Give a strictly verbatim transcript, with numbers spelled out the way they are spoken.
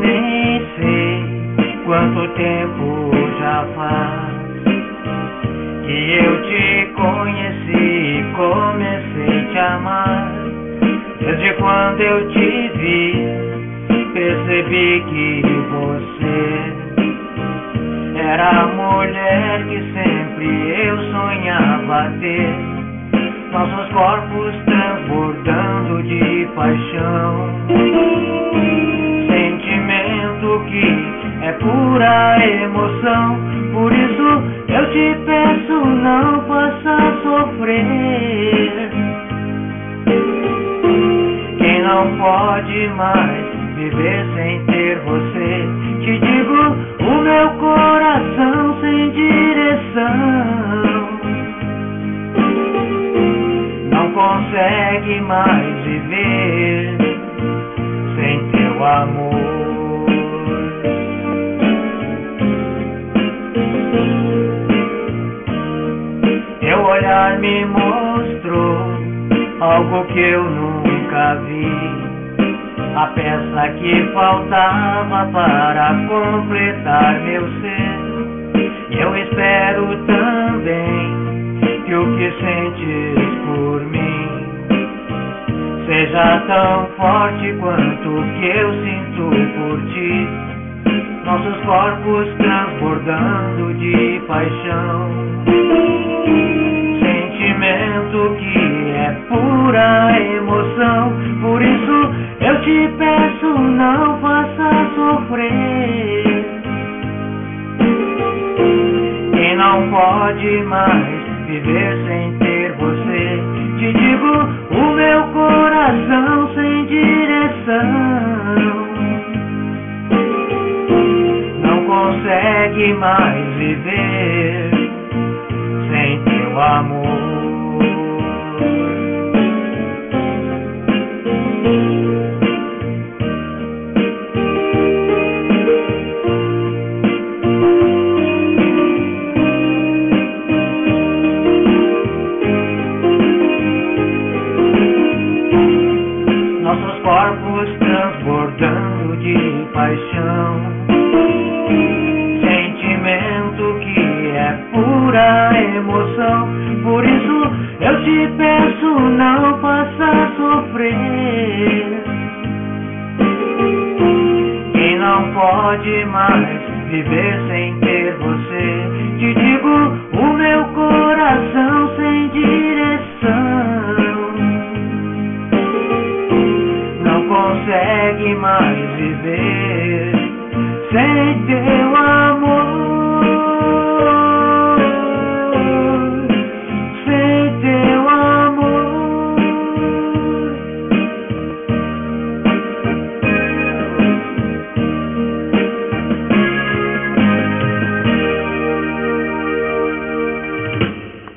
nem sei quanto tempo já faz que eu te conheci e comecei a te amar. Desde quando eu te vi, percebi que você era a mulher que sempre eu sonhava ter. Nossos corpos transbordando de paixão, sentimento que é pura emoção. Por isso eu te peço, não faça sofrer quem não pode mais viver sem ter você. Te digo, o meu coração sem direção não consegue mais viver sem teu amor. Teu olhar me mostrou algo que eu nunca vi, a peça que faltava para completar meu ser. E eu espero também que o que sentes por mim seja tão forte quanto o que eu sinto por ti. Nossos corpos transbordando de paixão, sentimento que é pura emoção. Por isso eu te peço, não faça sofrer quem não pode mais viver sem ter você. Te digo, o meu coração sem direção não consegue mais viver sem teu amor. Nossos corpos transbordando de paixão, sentimento que é pura emoção. Por isso eu te peço, não faça sofrer quem não pode mais viver sem ter você. Te digo, o meu coração sem direção não consegue mais viver